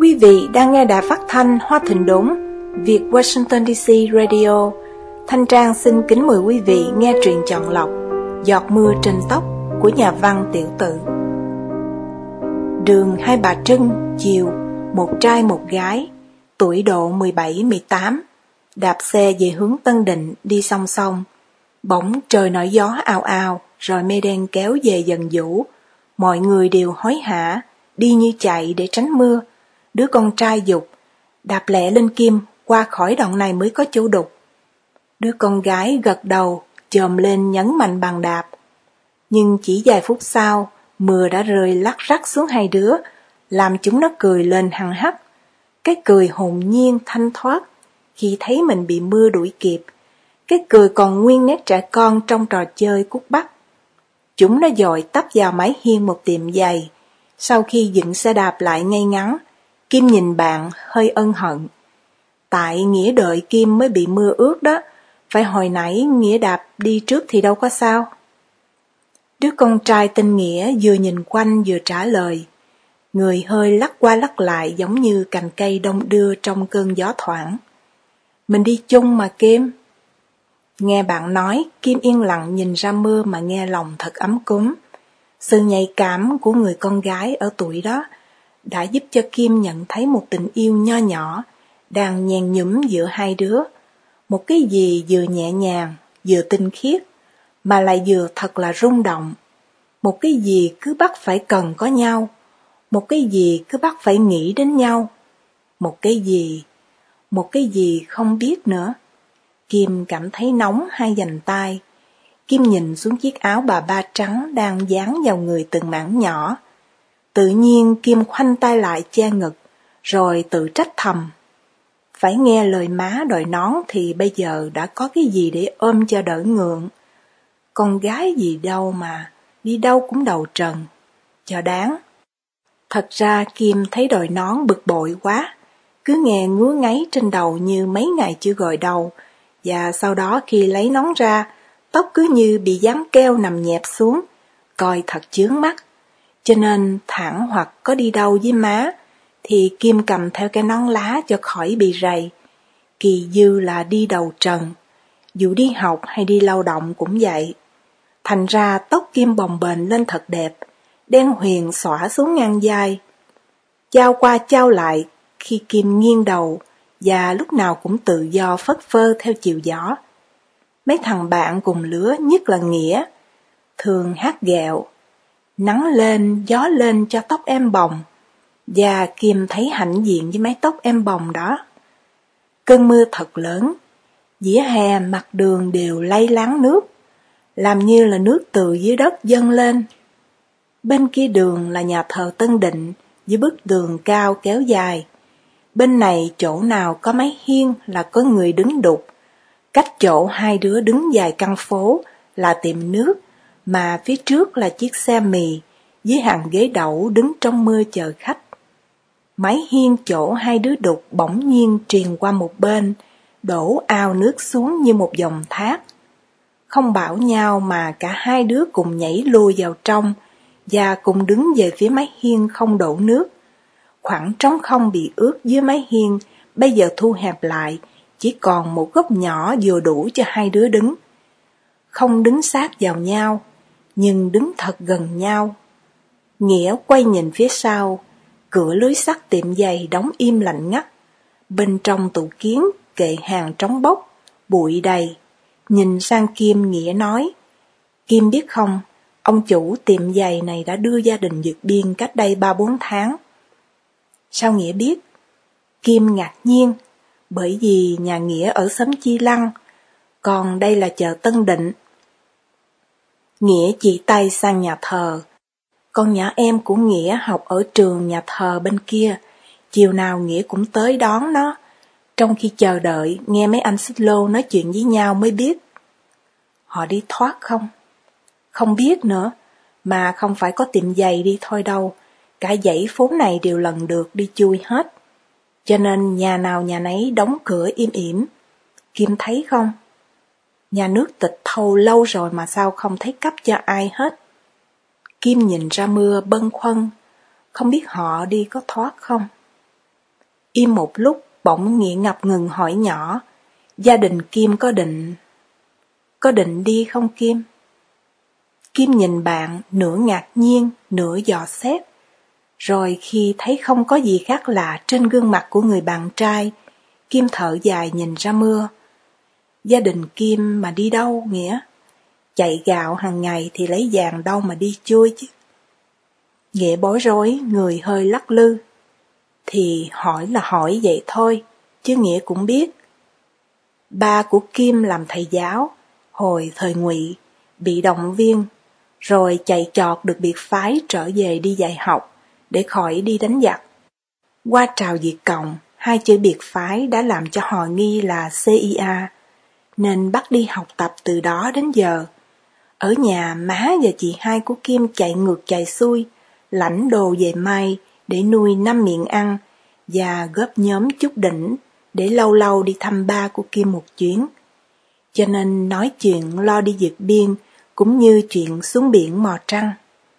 Quý vị đang nghe đài phát thanh Hoa Thịnh Đốn, Việt Washington DC Radio. Thanh Trang xin kính mời quý vị nghe truyện chọn lọc Giọt mưa trên tóc của nhà văn Tiểu Tự. Đường Hai Bà Trưng, chiều, một trai một gái, tuổi độ 17-18, đạp xe về hướng Tân Định đi song song. Bỗng trời nổi gió ào ào, rồi mây đen kéo về dần vũ. Mọi người đều hối hả, đi như chạy để tránh mưa. Đứa con trai giục, đạp lẹ lên Kim, qua khỏi đoạn này mới có chỗ đục. Đứa con gái gật đầu, chồm lên nhấn mạnh bàn đạp. Nhưng chỉ vài phút sau, mưa đã rơi lắc rắc xuống hai đứa, làm chúng nó cười lên hằng hắc. Cái cười hồn nhiên thanh thoát khi thấy mình bị mưa đuổi kịp. Cái cười còn nguyên nét trẻ con trong trò chơi cút bắt. Chúng nó dội tấp vào mái hiên một tiệm giày. Sau khi dựng xe đạp lại ngay ngắn, Kim nhìn bạn hơi ân hận. Tại Nghĩa đợi Kim mới bị mưa ướt đó, phải hồi nãy Nghĩa đạp đi trước thì đâu có sao. Đứa con trai tên Nghĩa vừa nhìn quanh vừa trả lời. Người hơi lắc qua lắc lại giống như cành cây đông đưa trong cơn gió thoảng. Mình đi chung mà Kim. Nghe bạn nói, Kim yên lặng nhìn ra mưa mà nghe lòng thật ấm cúng. Sự nhạy cảm của người con gái ở tuổi đó đã giúp cho Kim nhận thấy một tình yêu nho nhỏ đang nhèn nhúm giữa hai đứa. Một cái gì vừa nhẹ nhàng, vừa tinh khiết, mà lại vừa thật là rung động. Một cái gì cứ bắt phải cần có nhau, một cái gì cứ bắt phải nghĩ đến nhau. Một cái gì không biết nữa. Kim cảm thấy nóng hai vành tay. Kim nhìn xuống chiếc áo bà ba trắng đang dán vào người từng mảng nhỏ. Tự nhiên Kim khoanh tay lại che ngực, rồi tự trách thầm. Phải nghe lời má đòi nón thì bây giờ đã có cái gì để ôm cho đỡ ngượng. Con gái gì đâu mà, đi đâu cũng đầu trần, cho đáng. Thật ra Kim thấy đòi nón bực bội quá, cứ nghe ngứa ngáy trên đầu như mấy ngày chưa gội đầu, và sau đó khi lấy nón ra, tóc cứ như bị dán keo nằm nhẹp xuống, coi thật chướng mắt. Cho nên thẳng hoặc có đi đâu với má, thì Kim cầm theo cái nón lá cho khỏi bị rầy. Kỳ dư là đi đầu trần, dù đi học hay đi lao động cũng vậy. Thành ra tóc Kim bồng bềnh lên thật đẹp, đen huyền xõa xuống ngang vai. Chao qua chao lại khi Kim nghiêng đầu, và lúc nào cũng tự do phất phơ theo chiều gió. Mấy thằng bạn cùng lứa, nhất là Nghĩa, thường hát ghẹo. Nắng lên, gió lên cho tóc em bồng, và Kim thấy hãnh diện với mái tóc em bồng đó. Cơn mưa thật lớn, vỉa hè mặt đường đều lay láng nước, làm như là nước từ dưới đất dâng lên. Bên kia đường là nhà thờ Tân Định với bức tường cao kéo dài. Bên này chỗ nào có mái hiên là có người đứng đục. Cách chỗ hai đứa đứng vài căn phố là tiệm nước, mà phía trước là chiếc xe mì với hàng ghế đậu đứng trong mưa chờ khách. Mái hiên chỗ hai đứa đục bỗng nhiên triền qua một bên, đổ ào nước xuống như một dòng thác. Không bảo nhau mà cả hai đứa cùng nhảy lùi vào trong và cùng đứng về phía mái hiên không đổ nước. Khoảng trống không bị ướt dưới mái hiên bây giờ thu hẹp lại, chỉ còn một góc nhỏ vừa đủ cho hai đứa đứng. Không đứng sát vào nhau, nhưng đứng thật gần nhau. Nghĩa quay nhìn phía sau, cửa lưới sắt tiệm giày đóng im lạnh ngắt. Bên trong tủ kiến, kệ hàng trống bốc, bụi đầy. Nhìn sang Kim, Nghĩa nói, Kim biết không, ông chủ tiệm giày này đã đưa gia đình vượt biên cách đây 3-4 tháng. Sao Nghĩa biết? Kim ngạc nhiên, bởi vì nhà Nghĩa ở xóm Chi Lăng, còn đây là chợ Tân Định. Nghĩa chỉ tay sang nhà thờ. Con nhỏ em của Nghĩa học ở trường nhà thờ bên kia, chiều nào Nghĩa cũng tới đón nó. Trong khi chờ đợi, nghe mấy anh xích lô nói chuyện với nhau mới biết. Họ đi thoát không? Không biết nữa, mà không phải có tiệm giày đi thôi đâu. Cả dãy phố này đều lần được đi chui hết. Cho nên nhà nào nhà nấy đóng cửa im ỉm. Kim thấy không? Nhà nước tịch thâu lâu rồi mà sao không thấy cấp cho ai hết. Kim nhìn ra mưa bâng khuâng, không biết họ đi có thoát không. Im một lúc, bỗng Nghĩa ngập ngừng hỏi nhỏ, gia đình Kim có định đi không Kim? Kim nhìn bạn nửa ngạc nhiên, nửa dò xét. Rồi khi thấy không có gì khác lạ trên gương mặt của người bạn trai, Kim thở dài nhìn ra mưa. Gia đình Kim mà đi đâu Nghĩa? Chạy gạo hàng ngày thì lấy vàng đâu mà đi chui chứ? Nghĩa bối rối, người hơi lắc lư. Thì hỏi là hỏi vậy thôi, chứ Nghĩa cũng biết. Ba của Kim làm thầy giáo, hồi thời Ngụy, bị động viên, rồi chạy chọt được biệt phái trở về đi dạy học, để khỏi đi đánh giặc. Qua trào diệt Cộng, hai chữ biệt phái đã làm cho họ nghi là CIA, nên bắt đi học tập từ đó đến giờ. Ở nhà má và chị hai của Kim chạy ngược chạy xuôi, lãnh đồ về may để nuôi 5 miệng ăn và góp nhóm chút đỉnh để lâu lâu đi thăm ba của Kim một chuyến. Cho nên nói chuyện lo đi vượt biên cũng như chuyện xuống biển mò trăng.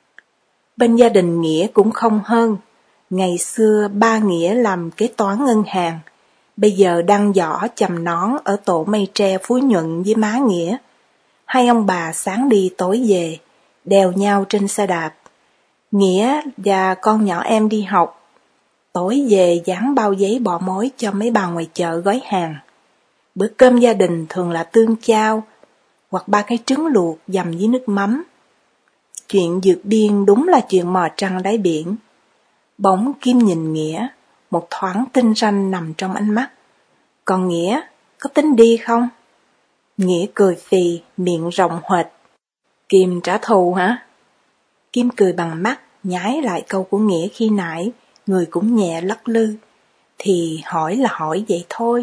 Bên gia đình Nghĩa cũng không hơn. Ngày xưa ba Nghĩa làm kế toán ngân hàng, bây giờ đăng giỏ chầm nón ở tổ Mây Tre Phú Nhuận với má Nghĩa. Hai ông bà sáng đi tối về, đèo nhau trên xe đạp. Nghĩa và con nhỏ em đi học, tối về dán bao giấy bọ mối cho mấy bà ngoài chợ gói hàng. Bữa cơm gia đình thường là tương chao, hoặc 3 cái trứng luộc dầm với nước mắm. Chuyện vượt biên đúng là chuyện mò trăng đáy biển. Bỗng Kim nhìn Nghĩa, một thoáng tinh ranh nằm trong ánh mắt. Còn Nghĩa, có tính đi không? Nghĩa cười phì, miệng rộng huệt. Kim trả thù hả? Kim cười bằng mắt, nhái lại câu của Nghĩa khi nãy, người cũng nhẹ lắc lư. Thì hỏi là hỏi vậy thôi.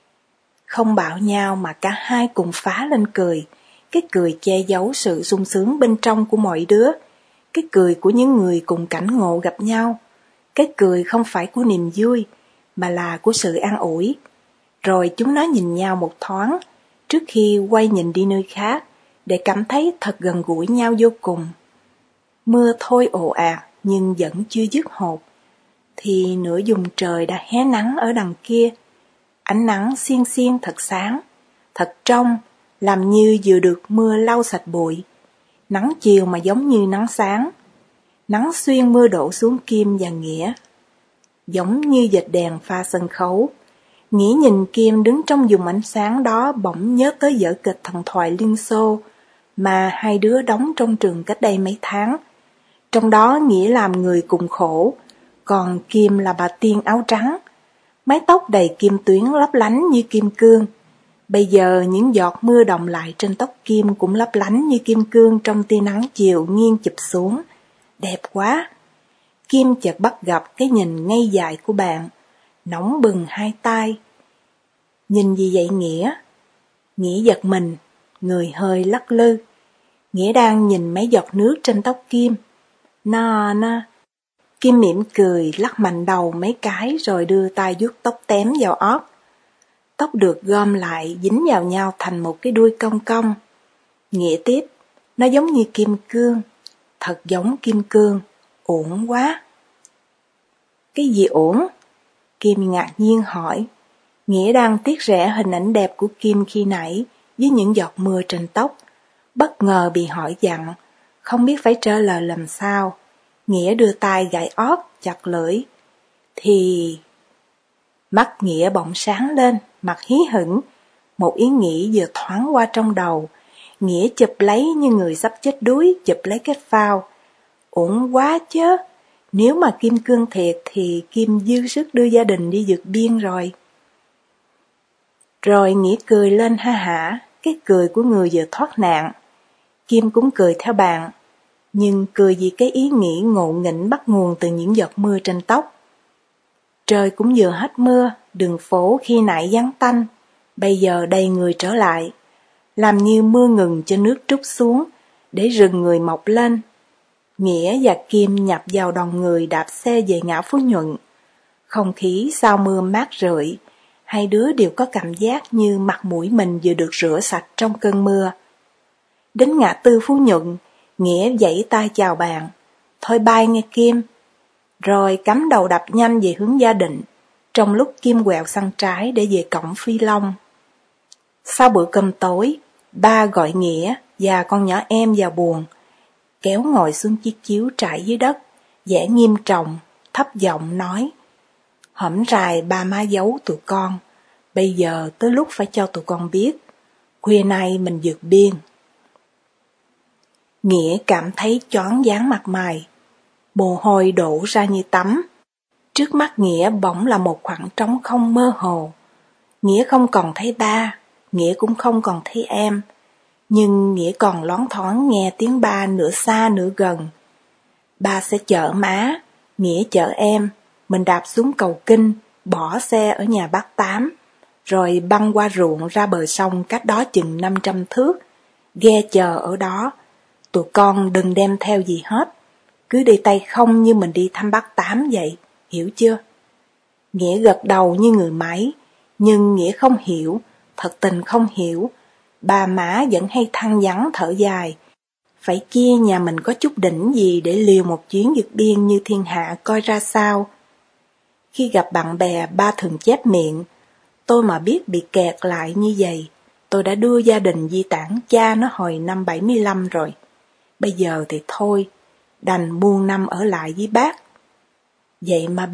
Không bảo nhau mà cả hai cùng phá lên cười. Cái cười che giấu sự sung sướng bên trong của mọi đứa. Cái cười của những người cùng cảnh ngộ gặp nhau. Cái cười không phải của niềm vui, mà là của sự an ủi. Rồi chúng nó nhìn nhau một thoáng, trước khi quay nhìn đi nơi khác, để cảm thấy thật gần gũi nhau vô cùng. Mưa thôi ồ ạt, nhưng vẫn chưa dứt hột. Thì nửa vùng trời đã hé nắng ở đằng kia. Ánh nắng xiên xiên thật sáng, thật trong, làm như vừa được mưa lau sạch bụi. Nắng chiều mà giống như nắng sáng. Nắng xuyên mưa đổ xuống Kim và Nghĩa, giống như vệt đèn pha sân khấu. Nghĩa nhìn Kim đứng trong vùng ánh sáng đó, bỗng nhớ tới vở kịch Thần thoại Liên Xô mà hai đứa đóng trong trường cách đây mấy tháng. Trong đó Nghĩa làm người cùng khổ, còn Kim là bà tiên áo trắng, mái tóc đầy kim tuyến lấp lánh như kim cương. Bây giờ những giọt mưa đọng lại trên tóc Kim cũng lấp lánh như kim cương trong tia nắng chiều nghiêng chụp xuống. Đẹp quá! Kim chợt bắt gặp cái nhìn ngây dại của bạn, nóng bừng hai tai. Nhìn gì vậy Nghĩa? Nghĩa giật mình, người hơi lắc lư. Nghĩa đang nhìn mấy giọt nước trên tóc Kim. Nó... Kim mỉm cười, lắc mạnh đầu mấy cái rồi đưa tay vuốt tóc tém vào ót. Tóc được gom lại, dính vào nhau thành một cái đuôi cong cong. Nghĩa tiếp, nó giống như kim cương, thật giống kim cương, uổng quá. Cái gì uổng? Kim ngạc nhiên hỏi. Nghĩa đang tiếc rẻ hình ảnh đẹp của Kim khi nãy với những giọt mưa trên tóc. Bất ngờ bị hỏi dặn, không biết phải trả lời làm sao. Nghĩa đưa tay gãi ót, chặt lưỡi. Thì... Mắt Nghĩa bỗng sáng lên, mặt hí hửng. Một ý nghĩ vừa thoáng qua trong đầu. Nghĩa chụp lấy như người sắp chết đuối, chụp lấy cái phao. Uổng quá chứ, nếu mà kim cương thiệt thì Kim dư sức đưa gia đình đi vượt biên rồi. Rồi Nghĩa cười lên ha hả, cái cười của người vừa thoát nạn. Kim cũng cười theo bạn, nhưng cười vì cái ý nghĩ ngộ nghĩnh bắt nguồn từ những giọt mưa trên tóc. Trời cũng vừa hết mưa, đường phố khi nãy vắng tanh, bây giờ đầy người trở lại, làm như mưa ngừng cho nước trút xuống, để rừng người mọc lên. Nghĩa và Kim nhập vào đoàn người đạp xe về ngã Phú Nhuận. Không khí sau mưa mát rượi, hai đứa đều có cảm giác như mặt mũi mình vừa được rửa sạch trong cơn mưa. Đến ngã tư Phú Nhuận, Nghĩa vẫy tay chào bạn, thôi bye nghe Kim, rồi cắm đầu đạp nhanh về hướng gia đình. trong lúc Kim quẹo sang trái để về cổng Phi Long. Sau bữa cơm tối, ba gọi Nghĩa và con nhỏ em vào buồng, kéo ngồi xuống chiếc chiếu trải dưới đất, vẻ nghiêm trọng, thấp giọng nói: "Hổm rày ba má giấu tụi con, bây giờ tới lúc phải cho tụi con biết, khuya nay mình vượt biên." Nghĩa cảm thấy choáng váng mặt mày, mồ hôi đổ ra như tắm. Trước mắt Nghĩa bỗng là một khoảng trống không mơ hồ. Nghĩa không còn thấy ba, Nghĩa cũng không còn thấy em, nhưng Nghĩa còn loáng thoáng nghe tiếng ba nửa xa nửa gần. Ba sẽ chở má, Nghĩa chở em, mình đạp xuống cầu Kinh, bỏ xe ở nhà bác Tám, rồi băng qua ruộng ra bờ sông cách đó chừng 500 thước, ghe chờ ở đó. Tụi con đừng đem theo gì hết, cứ đi tay không như mình đi thăm bác Tám vậy, hiểu chưa? Nghĩa gật đầu như người máy, nhưng Nghĩa không hiểu, thật tình không hiểu. Ba má vẫn hay than vãn thở dài, phải chia nhà mình có chút đỉnh gì để liều một chuyến vượt biên như thiên hạ coi ra sao. Khi gặp bạn bè, ba thường chép miệng: "Tôi mà biết bị kẹt lại như vậy, tôi đã đưa gia đình di tản cha nó hồi năm 75 rồi. Bây giờ thì thôi, đành muôn năm ở lại với bác." Vậy mà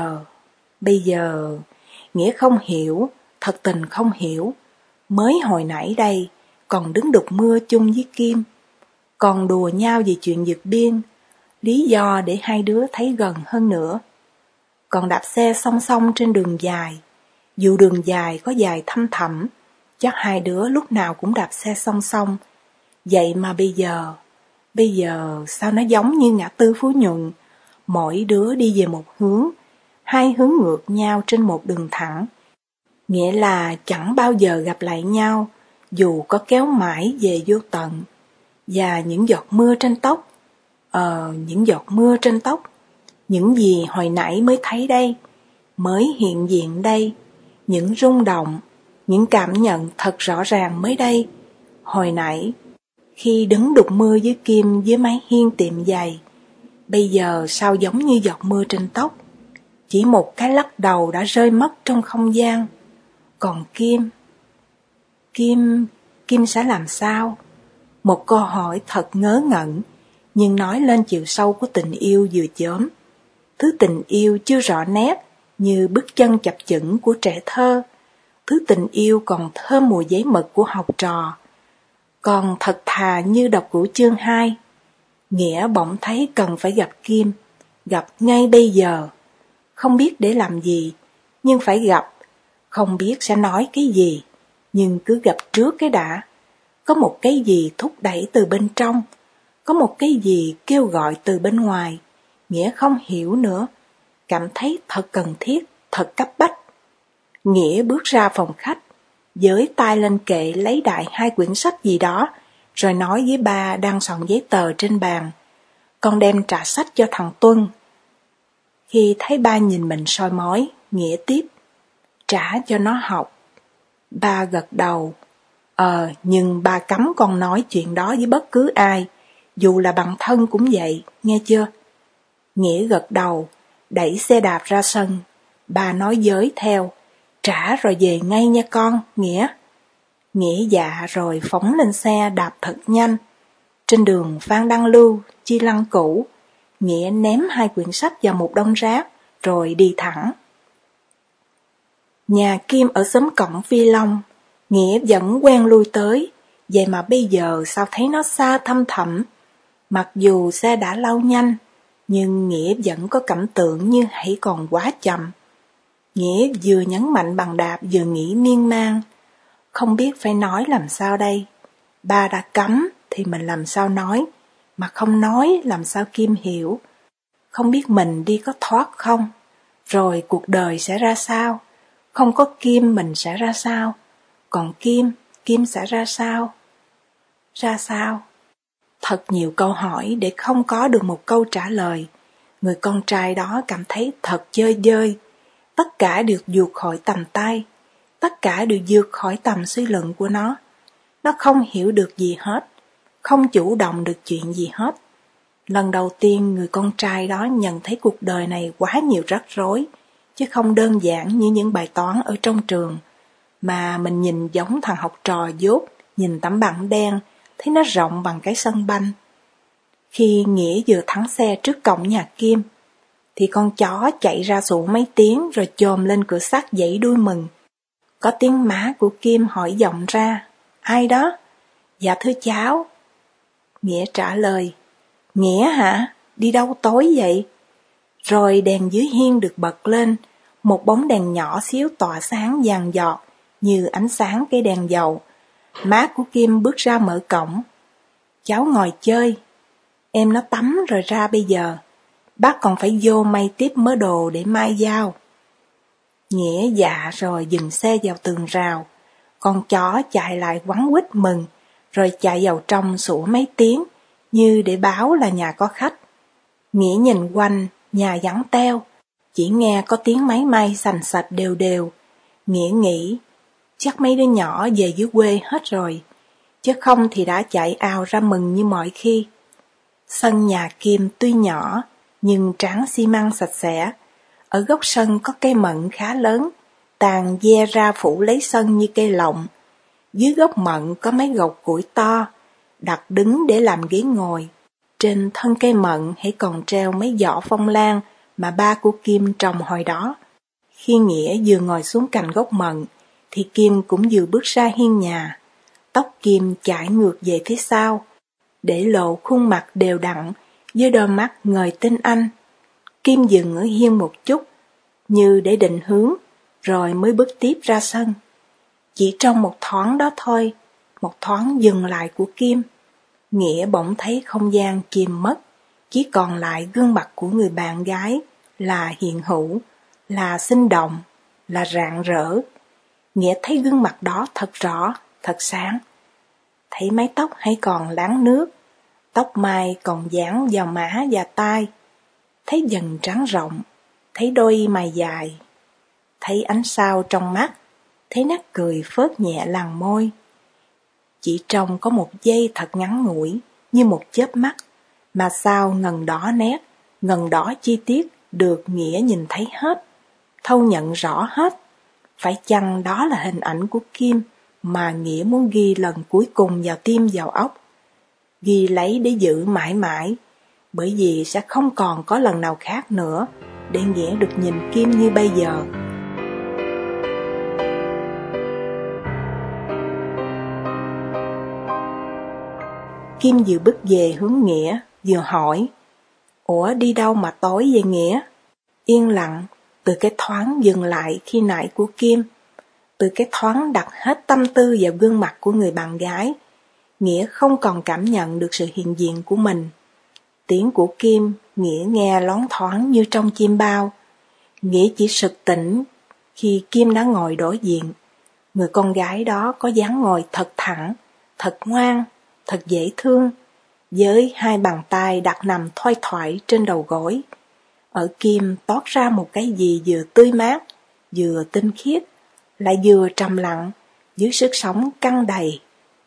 bây giờ, Nghĩa không hiểu, thật tình không hiểu. Mới hồi nãy đây, còn đứng đục mưa chung với Kim, còn đùa nhau về chuyện vượt biên, lý do để hai đứa thấy gần hơn nữa. Còn đạp xe song song trên đường dài, dù đường dài có dài thăm thẳm, chắc hai đứa lúc nào cũng đạp xe song song. Vậy mà bây giờ sao nó giống như ngã tư Phú Nhuận, mỗi đứa đi về một hướng, hai hướng ngược nhau trên một đường thẳng. Nghĩa là chẳng bao giờ gặp lại nhau, dù có kéo mãi về vô tận. Và những giọt mưa trên tóc, những giọt mưa trên tóc, những gì hồi nãy mới thấy đây, mới hiện diện đây, những rung động, những cảm nhận thật rõ ràng mới đây. Hồi nãy, khi đứng đục mưa với Kim dưới mái hiên tiệm giày, bây giờ sao giống như giọt mưa trên tóc, chỉ một cái lắc đầu đã rơi mất trong không gian. Còn Kim sẽ làm sao? Một câu hỏi thật ngớ ngẩn, nhưng nói lên chiều sâu của tình yêu vừa chớm. Thứ tình yêu chưa rõ nét như bước chân chập chững của trẻ thơ, thứ tình yêu còn thơm mùi giấy mực của học trò, còn thật thà như đọc của chương 2. Nghĩa bỗng thấy cần phải gặp Kim, gặp ngay bây giờ. Không biết để làm gì, nhưng phải gặp. Không biết sẽ nói cái gì, nhưng cứ gặp trước cái đã. Có một cái gì thúc đẩy từ bên trong, có một cái gì kêu gọi từ bên ngoài. Nghĩa không hiểu nữa, cảm thấy thật cần thiết, thật cấp bách. Nghĩa bước ra phòng khách, với tay lên kệ lấy đại 2 quyển sách gì đó, rồi nói với ba đang soạn giấy tờ trên bàn: "Con đem trả sách cho thằng Tuân." Khi thấy ba nhìn mình soi mói, Nghĩa tiếp: "Trả cho nó học." Ba gật đầu: Nhưng ba cấm con nói chuyện đó với bất cứ ai, dù là bạn thân cũng vậy, nghe chưa?" Nghĩa gật đầu, đẩy xe đạp ra sân. Ba nói giới theo: "Trả rồi về ngay nha con, Nghĩa." Nghĩa dạ rồi phóng lên xe đạp thật nhanh. Trên đường Phan Đăng Lưu, Chi Lăng cũ, Nghĩa ném 2 quyển sách vào một đống rác, rồi đi thẳng. Nhà Kim ở xóm cổng Phi Long, Nghĩa vẫn quen lui tới, vậy mà bây giờ sao thấy nó xa thăm thẳm. Mặc dù xe đã lao nhanh, nhưng Nghĩa vẫn có cảm tưởng như hãy còn quá chậm. Nghĩa vừa nhấn mạnh bàn đạp vừa nghĩ miên man, không biết phải nói làm sao đây. Ba đã cấm thì mình làm sao nói, mà không nói làm sao Kim hiểu. Không biết mình đi có thoát không, rồi cuộc đời sẽ ra sao. Không có Kim mình sẽ ra sao, còn Kim sẽ ra sao? Ra sao? Thật nhiều câu hỏi để không có được một câu trả lời. Người con trai đó cảm thấy thật chơi dơi. Tất cả được vụt khỏi tầm tay, tất cả đều vượt khỏi tầm suy luận của nó. Nó không hiểu được gì hết, không chủ động được chuyện gì hết. Lần đầu tiên người con trai đó nhận thấy cuộc đời này quá nhiều rắc rối, chứ không đơn giản như những bài toán ở trong trường, mà mình nhìn giống thằng học trò dốt, nhìn tấm bảng đen, thấy nó rộng bằng cái sân banh. Khi Nghĩa vừa thắng xe trước cổng nhà Kim, thì con chó chạy ra sủa mấy tiếng rồi chồm lên cửa sắt giãy đuôi mừng. Có tiếng má của Kim hỏi vọng ra, ai đó? Dạ thưa cháu. Nghĩa trả lời, Nghĩa hả? Đi đâu tối vậy? Rồi đèn dưới hiên được bật lên, một bóng đèn nhỏ xíu tỏa sáng vàng giọt như ánh sáng cây đèn dầu. Má của Kim bước ra mở cổng. Cháu ngồi chơi. Em nó tắm rồi ra bây giờ. Bác còn phải vô may tiếp mớ đồ để mai giao. Nghĩa dạ rồi dừng xe vào tường rào. Con chó chạy lại quắn quýt mừng, rồi chạy vào trong sủa mấy tiếng, như để báo là nhà có khách. Nghĩa nhìn quanh, nhà vắng teo, chỉ nghe có tiếng máy may sành sạch đều đều. Nghĩa nghĩ, chắc mấy đứa nhỏ về dưới quê hết rồi, chứ không thì đã chạy ào ra mừng như mọi khi. Sân nhà Kim tuy nhỏ, nhưng tráng xi măng sạch sẽ. Ở góc sân có cây mận khá lớn, tàn ve ra phủ lấy sân như cây lọng. Dưới gốc mận có mấy gốc củi to, đặt đứng để làm ghế ngồi. Trên thân cây mận hãy còn treo mấy giỏ phong lan mà ba của Kim trồng hồi đó. Khi Nghĩa vừa ngồi xuống cành gốc mận, thì Kim cũng vừa bước ra hiên nhà. Tóc Kim chải ngược về phía sau, để lộ khuôn mặt đều đặn với đôi mắt ngời tinh anh. Kim dừng ở hiên một chút, như để định hướng, rồi mới bước tiếp ra sân. Chỉ trong một thoáng đó thôi, một thoáng dừng lại của Kim, Nghĩa bỗng thấy không gian chìm mất, chỉ còn lại gương mặt của người bạn gái là hiện hữu, là sinh động, là rạng rỡ. Nghĩa thấy gương mặt đó thật rõ, thật sáng. Thấy mái tóc hay còn láng nước, tóc mai còn dán vào má và tai. Thấy dần trắng rộng, thấy đôi mày dài, thấy ánh sao trong mắt, thấy nét cười phớt nhẹ làn môi. Chỉ trong có một giây thật ngắn ngủi, như một chớp mắt, mà sao ngần đỏ nét, ngần đỏ chi tiết được Nghĩa nhìn thấy hết, thâu nhận rõ hết. Phải chăng đó là hình ảnh của Kim mà Nghĩa muốn ghi lần cuối cùng vào tim vào óc, ghi lấy để giữ mãi mãi, bởi vì sẽ không còn có lần nào khác nữa để Nghĩa được nhìn Kim như bây giờ. Kim vừa bước về hướng Nghĩa, vừa hỏi, ủa đi đâu mà tối vậy Nghĩa? Yên lặng, từ cái thoáng dừng lại khi nãy của Kim, từ cái thoáng đặt hết tâm tư vào gương mặt của người bạn gái, Nghĩa không còn cảm nhận được sự hiện diện của mình. Tiếng của Kim, Nghĩa nghe loáng thoáng như trong chim bao. Nghĩa chỉ sực tỉnh khi Kim đã ngồi đối diện. Người con gái đó có dáng ngồi thật thẳng, thật ngoan, thật dễ thương, với hai bàn tay đặt nằm thoai thoải trên đầu gối. Ở Kim toát ra một cái gì vừa tươi mát, vừa tinh khiết, lại vừa trầm lặng, dưới sức sống căng đầy.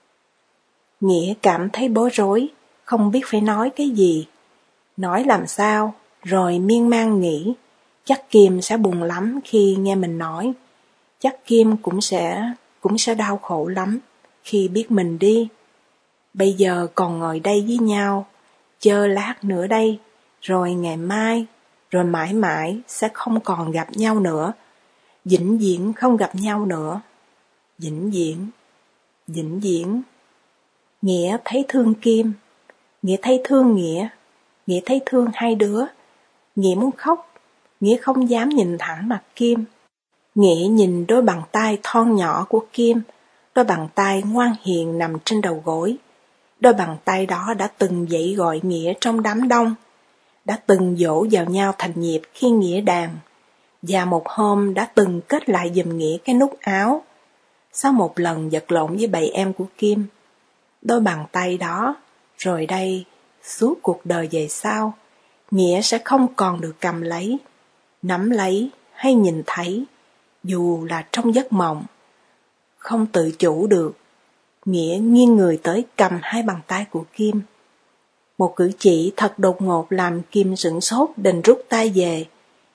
Nghĩa cảm thấy bối rối, không biết phải nói cái gì. Nói làm sao, rồi miên man nghĩ, chắc Kim sẽ buồn lắm khi nghe mình nói. Chắc Kim cũng sẽ đau khổ lắm khi biết mình đi. Bây giờ còn ngồi đây với nhau, chờ lát nữa đây, rồi ngày mai, rồi mãi mãi sẽ không còn gặp nhau nữa. Vĩnh viễn không gặp nhau nữa. Vĩnh viễn, vĩnh viễn. Nghĩa thấy thương Kim, Nghĩa thấy thương Nghĩa, Nghĩa thấy thương hai đứa. Nghĩa muốn khóc, Nghĩa không dám nhìn thẳng mặt Kim. Nghĩa nhìn đôi bàn tay thon nhỏ của Kim, đôi bàn tay ngoan hiền nằm trên đầu gối. Đôi bàn tay đó đã từng dậy gọi Nghĩa trong đám đông, đã từng dỗ vào nhau thành nhịp khi Nghĩa đàn, và một hôm đã từng kết lại giùm Nghĩa cái nút áo. Sau một lần vật lộn với bầy em của Kim, đôi bàn tay đó, rồi đây, suốt cuộc đời về sau, Nghĩa sẽ không còn được cầm lấy, nắm lấy hay nhìn thấy, dù là trong giấc mộng. Không tự chủ được, Nghĩa nghiêng người tới cầm hai bàn tay của Kim. Một cử chỉ thật đột ngột làm Kim sửng sốt định rút tay về,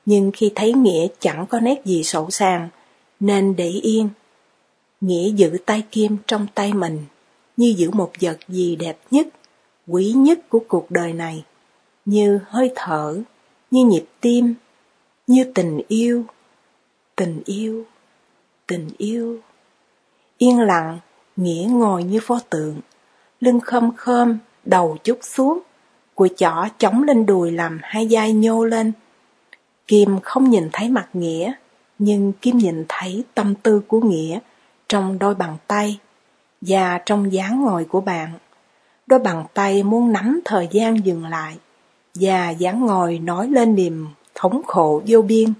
Nhưng khi thấy Nghĩa chẳng có nét gì sổ sàng, nên để yên. Nghĩa giữ tay Kim trong tay mình, như giữ một vật gì đẹp nhất, quý nhất của cuộc đời này, như hơi thở, như nhịp tim, như tình yêu, tình yêu, tình yêu. Yên lặng, Nghĩa ngồi như pho tượng, lưng khom khom, đầu chúc xuống, cùi chỏ chống lên đùi làm hai vai nhô lên. Kim không nhìn thấy mặt Nghĩa, nhưng Kim nhìn thấy tâm tư của Nghĩa trong đôi bàn tay và trong dáng ngồi của bạn. Đôi bàn tay muốn nắm thời gian dừng lại, và dáng ngồi nói lên niềm thống khổ vô biên.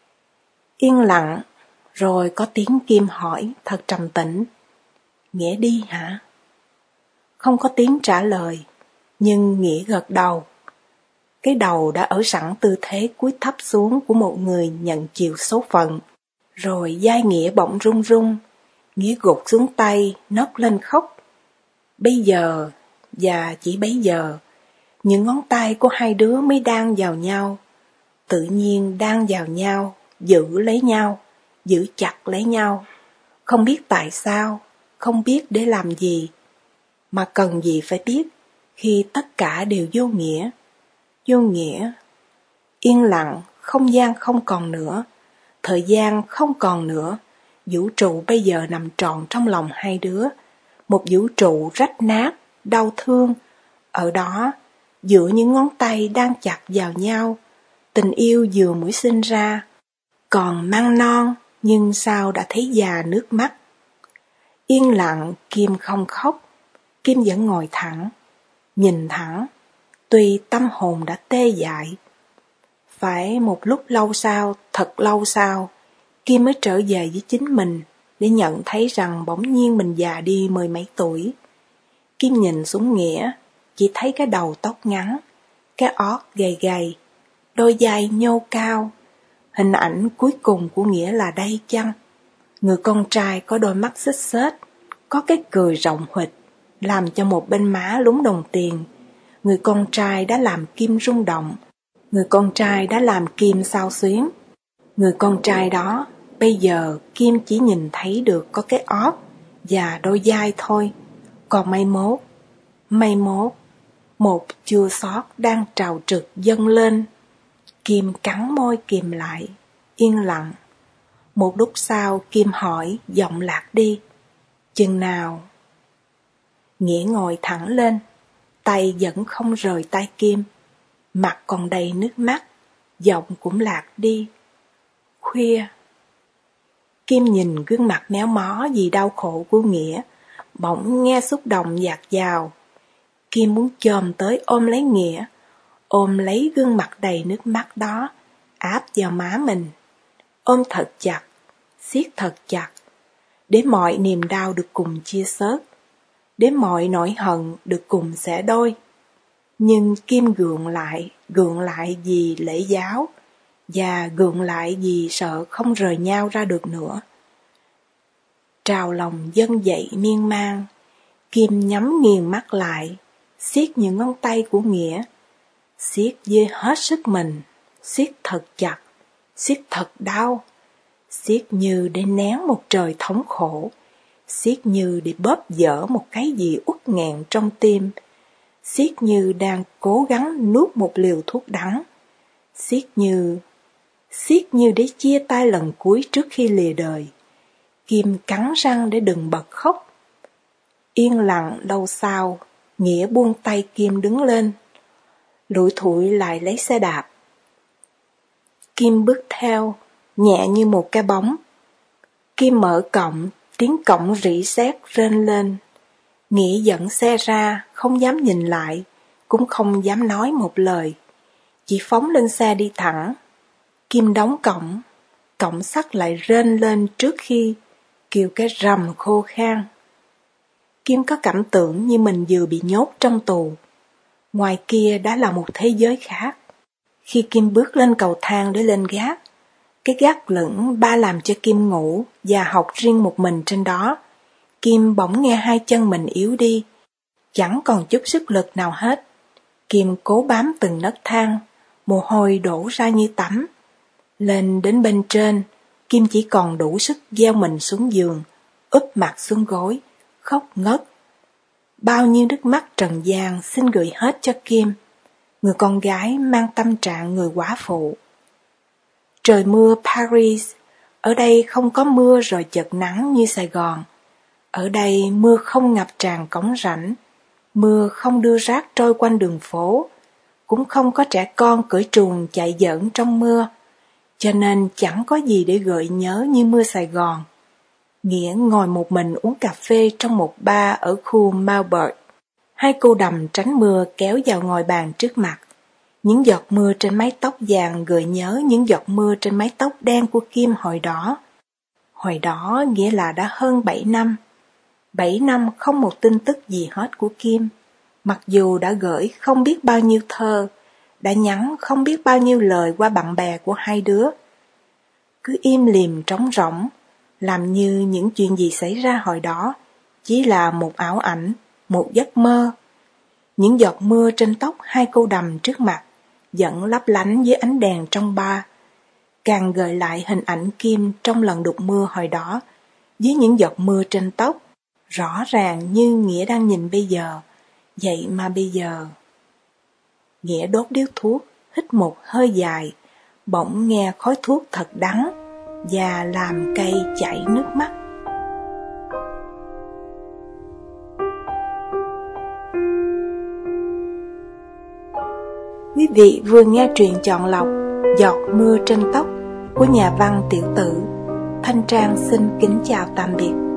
Yên lặng, rồi có tiếng Kim hỏi thật trầm tĩnh: Nghĩa đi hả? Không có tiếng trả lời, nhưng Nghĩa gật đầu. Cái đầu đã ở sẵn tư thế cúi thấp xuống của một người nhận chịu số phận. Rồi vai Nghĩa bỗng run run, Nghĩa gục xuống tay, nấc lên khóc. Bây giờ, và chỉ bấy giờ, những ngón tay của hai đứa mới đan vào nhau, tự nhiên đan vào nhau, giữ lấy nhau, giữ chặt lấy nhau. Không biết tại sao, không biết để làm gì, mà cần gì phải biết khi tất cả đều vô nghĩa. Vô nghĩa. Yên lặng, không gian không còn nữa, thời gian không còn nữa. Vũ trụ bây giờ nằm trọn trong lòng hai đứa, một vũ trụ rách nát, đau thương. Ở đó, giữa những ngón tay đang chặt vào nhau, tình yêu vừa mới sinh ra, còn măng non, nhưng sao đã thấy già nước mắt. Yên lặng, Kim không khóc, Kim vẫn ngồi thẳng, nhìn thẳng, tuy tâm hồn đã tê dại. Phải một lúc lâu sau, thật lâu sau, Kim mới trở về với chính mình để nhận thấy rằng bỗng nhiên mình già đi 10 mấy tuổi. Kim nhìn xuống Nghĩa, chỉ thấy cái đầu tóc ngắn, cái ót gầy gầy, đôi vai nhô cao. Hình ảnh cuối cùng của Nghĩa là đây chăng? Người con trai có đôi mắt xích xếch, có cái cười rộng huỵch, làm cho một bên má lúng đồng tiền. Người con trai đã làm Kim rung động, người con trai đã làm Kim xao xuyến. Người con trai đó, bây giờ Kim chỉ nhìn thấy được có cái ót và đôi vai thôi. Còn mai mốt, một chua xót đang trào trực dâng lên. Kim cắn môi kìm lại, yên lặng. Một lúc sau Kim hỏi, giọng lạc đi: Chừng nào? Nghĩa ngồi thẳng lên, tay vẫn không rời tay Kim, mặt còn đầy nước mắt, giọng cũng lạc đi: Khuya. Kim nhìn gương mặt méo mó vì đau khổ của Nghĩa, bỗng nghe xúc động dạt dào. Kim muốn chồm tới ôm lấy Nghĩa, ôm lấy gương mặt đầy nước mắt đó, áp vào má mình, ôm thật chặt, siết thật chặt, để mọi niềm đau được cùng chia sớt, để mọi nỗi hận được cùng xẻ đôi. Nhưng Kim gượng lại vì lễ giáo, và gượng lại vì sợ không rời nhau ra được nữa. Trào lòng dâng dậy miên man, Kim nhắm nghiền mắt lại, siết những ngón tay của Nghĩa, siết với hết sức mình, siết thật chặt, siết thật đau, siết như để nén một trời thống khổ, siết như để bóp dở một cái gì uất nghẹn trong tim, siết như đang cố gắng nuốt một liều thuốc đắng, siết như để chia tay lần cuối trước khi lìa đời. Kim cắn răng để đừng bật khóc. Yên lặng lâu sau, Nghĩa buông tay Kim đứng lên, lủi thủi lại lấy xe đạp. Kim bước theo, nhẹ như một cái bóng. Kim mở cổng, tiếng cổng rỉ sét rên lên. Nghĩa dẫn xe ra, không dám nhìn lại, cũng không dám nói một lời, chỉ phóng lên xe đi thẳng. Kim đóng cổng, cổng sắt lại rên lên trước khi kêu cái rầm khô khan. Kim có cảm tưởng như mình vừa bị nhốt trong tù. Ngoài kia đã là một thế giới khác. Khi Kim bước lên cầu thang để lên gác, cái gác lửng ba làm cho Kim ngủ và học riêng một mình trên đó, Kim bỗng nghe hai chân mình yếu đi, chẳng còn chút sức lực nào hết. Kim cố bám từng nấc thang, mồ hôi đổ ra như tắm. Lên đến bên trên, Kim chỉ còn đủ sức gieo mình xuống giường, úp mặt xuống gối, khóc ngất. Bao nhiêu nước mắt trần gian xin gửi hết cho Kim, người con gái mang tâm trạng người quả phụ. Trời mưa Paris, ở đây không có mưa rồi chợt nắng như Sài Gòn. Ở đây mưa không ngập tràn cống rãnh, mưa không đưa rác trôi quanh đường phố, cũng không có trẻ con cưỡi truồng chạy giỡn trong mưa, cho nên chẳng có gì để gợi nhớ như mưa Sài Gòn. Nghĩa ngồi một mình uống cà phê trong một bar ở khu Melbourne. Hai cô đầm tránh mưa kéo vào ngồi bàn trước mặt. Những giọt mưa trên mái tóc vàng gợi nhớ những giọt mưa trên mái tóc đen của Kim hồi đó. Hồi đó nghĩa là đã hơn 7 năm. 7 năm không một tin tức gì hết của Kim. Mặc dù đã gửi không biết bao nhiêu thơ, đã nhắn không biết bao nhiêu lời qua bạn bè của hai đứa. Cứ im lìm trống rỗng, làm như những chuyện gì xảy ra hồi đó chỉ là một ảo ảnh, một giấc mơ. Những giọt mưa trên tóc hai cô đầm trước mặt vẫn lấp lánh dưới ánh đèn trong bar, càng gợi lại hình ảnh Kim trong lần đục mưa hồi đó dưới những giọt mưa trên tóc, rõ ràng như Nghĩa đang nhìn bây giờ. Vậy mà bây giờ... Nghĩa đốt điếu thuốc, hít một hơi dài, bỗng nghe khói thuốc thật đắng và làm cây chảy nước mắt. Quý vị vừa nghe truyện chọn lọc Giọt mưa trên tóc của nhà văn Tiểu Tử. Thanh Trang xin kính chào tạm biệt.